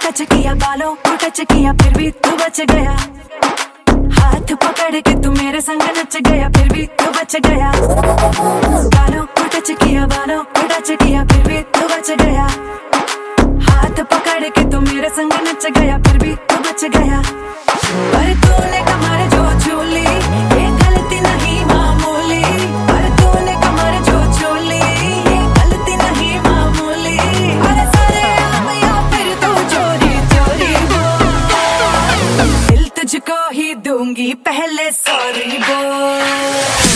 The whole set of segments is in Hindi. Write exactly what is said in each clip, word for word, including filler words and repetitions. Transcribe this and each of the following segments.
टच किया बालों को टच किया फिर भी तू बच गया। हाथ पकड़ के तू मेरे संग नच गया फिर भी तू बच गया। बालों को टच किया बालों को टच किया फिर भी तू बच गया। हाथ पकड़ के तू मेरे संग नच गया फिर भी तू बच गया। पर तूने कमर जो छूली ये गलती नहीं मामूली। पर तूने कमर जो छूली ये गलती नहीं मामूली। अरे सारे आम या फिर तू चोरी चोरी बोल। दिल तुझको ही दूंगी पहले सॉरी बोल।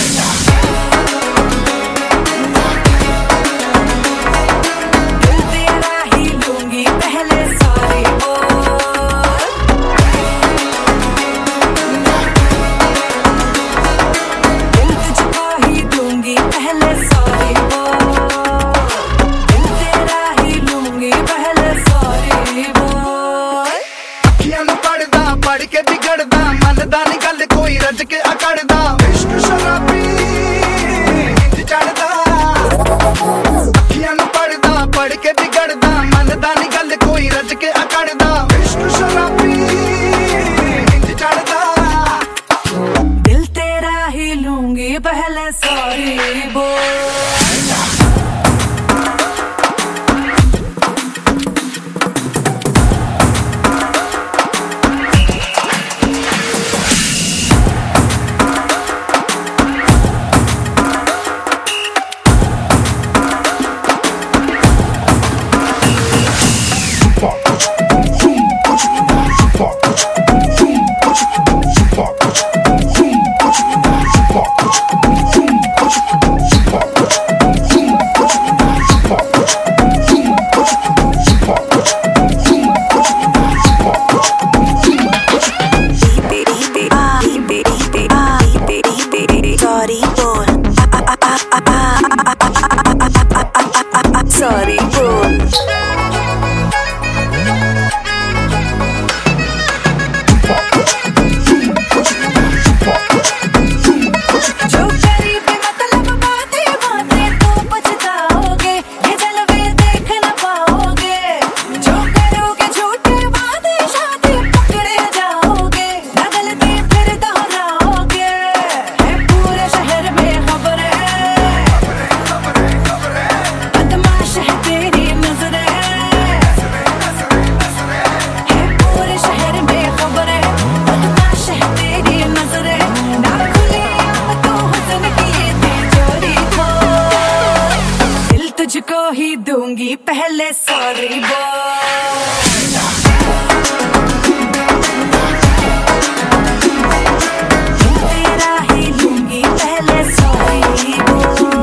पढ़ के बिगड़दा मनदा नी गल कोई रज के अकड़दा। इश्क शराबी इंज चढ़दा अखियां नू पढ़दा पढ़ के बिगड़दा मनदा नी गल कोई रज के अकड़दा। इश्क शराबी इंज चढ़दा। दिल तेरा ही लूंगी पहले सॉरी बोल। Sorry, boy. जो करीब मतलब बातें बातें तो पछताओगे। ये जलवे देख न पाओगे। जो करोगे झूठे वादे शादी पकड़े जाओगे। न गलती फिर दोहराओगे। है पूरे शहर में खबर है बदमाश है तेरी नजरें। है पूरे शहर में खबर है बदमाश है तेरी नजरें। ना खुली आँख तो हुस्न की ये तिजोरी खोल। दिल तुझको ही दूंगी पहले सॉरी बोल। तेरा ही लूंगी पहले सॉरी बोल।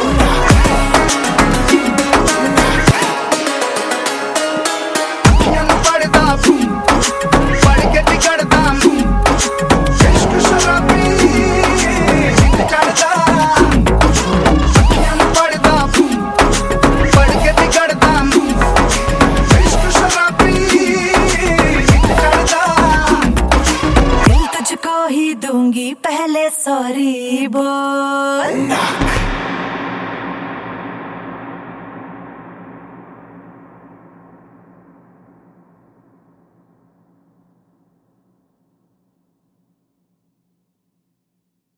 अखियां नू पढ़दा पढ़ के बिगड़दा। इश्क शराबी इंज चढ़दा। अखियां नू पढ़दा पढ़ के बिगड़दा। इश्क शराबी इंज चढ़दा। दिल तुझको ही दूंगी पहले सॉरी बोल।